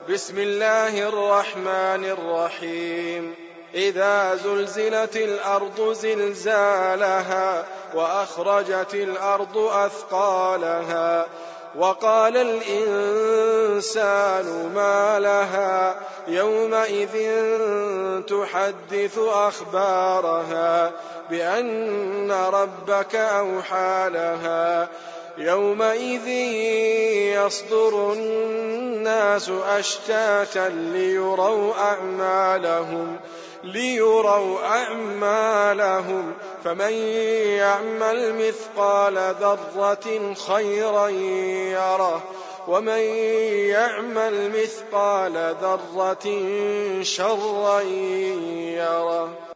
بسم الله الرحمن الرحيم. إذا زلزلت الأرض زلزالها وأخرجت الأرض أثقالها وقال الإنسان ما لها يومئذ تحدث أخبارها بأن ربك أوحى لها يومئذ يصدر الناس أشتاتا ليروا أعمالهم فمن يعمل مثقال ذرة خيرا يره ومن يعمل مثقال ذرة شرا يره.